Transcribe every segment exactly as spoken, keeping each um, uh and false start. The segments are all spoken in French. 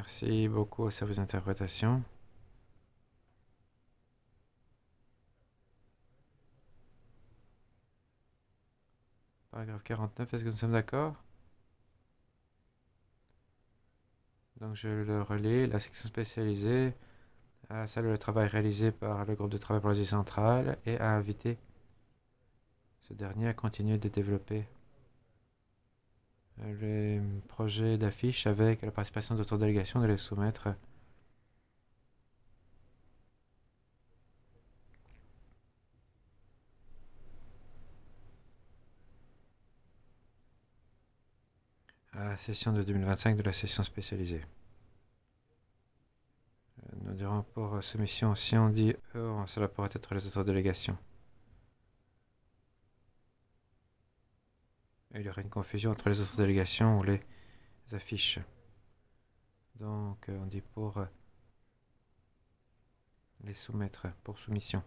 Merci beaucoup au service d'interprétation. Paragraphe quarante-neuf, est-ce que nous sommes d'accord? Donc je le relis. La section spécialisée a salué le travail réalisé par le groupe de travail pour l'Asie centrale et a invité ce dernier à continuer de développer les projets d'affiches avec la participation d'autres délégations, de les soumettre à la session de deux mille vingt-cinq de la session spécialisée. Nous dirons pour soumission, si on dit E, cela pourrait être les autres délégations. Et il y aurait une confusion entre les autres délégations ou les affiches. Donc on dit pour les soumettre, pour soumission.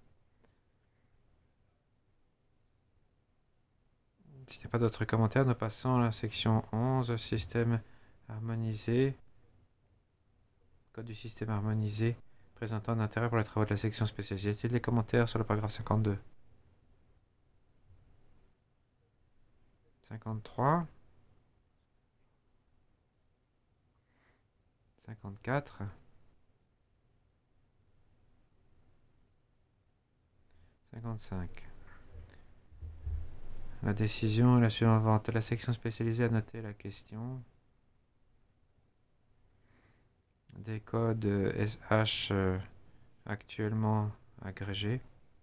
S'il n'y a pas d'autres commentaires, nous passons à la section onze, système harmonisé. Code du système harmonisé présentant un intérêt pour les travaux de la section spécialisée. Y a-t-il des commentaires sur le paragraphe cinquante-deux? cinquante-trois. cinquante-quatre. cinquante-cinq. La décision est la suivante. La section spécialisée a noté la question des codes S H euh, actuellement agrégés.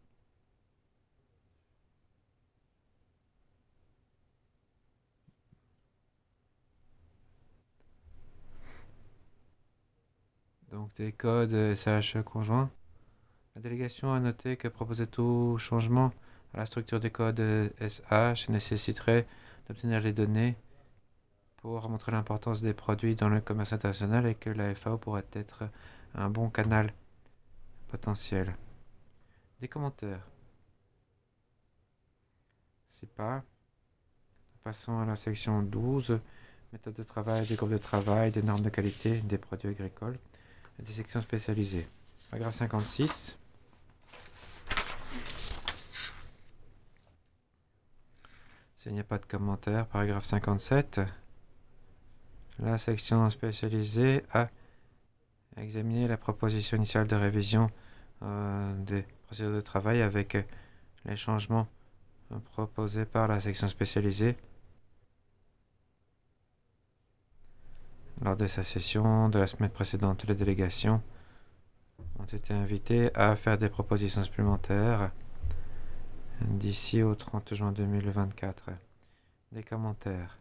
Donc des codes S H conjoints. La délégation a noté que proposer tout changement à la structure des codes S H nécessiterait d'obtenir les données pour montrer l'importance des produits dans le commerce international et que la F A O pourrait être un bon canal potentiel. Des commentaires? Si pas, passons à la section douze, méthode de travail, des groupes de travail, des normes de qualité des produits agricoles et des sections spécialisées. Paragraphe cinquante-six. S'il n'y a pas de commentaires, paragraphe cinquante-sept. La section spécialisée a examiné la proposition initiale de révision euh, des procédures de travail avec les changements proposés par la section spécialisée lors de sa session de la semaine précédente. Les délégations ont été invitées à faire des propositions supplémentaires d'ici au trente juin deux mille vingt-quatre. Des commentaires?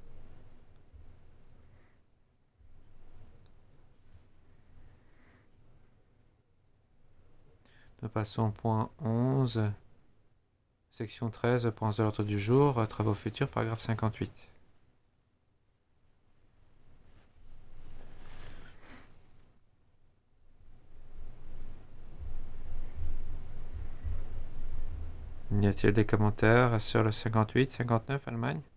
Nous passons au point onze, section treize, point de l'ordre du jour, travaux futurs, paragraphe cinquante-huit. Y a-t-il des commentaires sur le cinquante-huit, cinquante-neuf, Allemagne?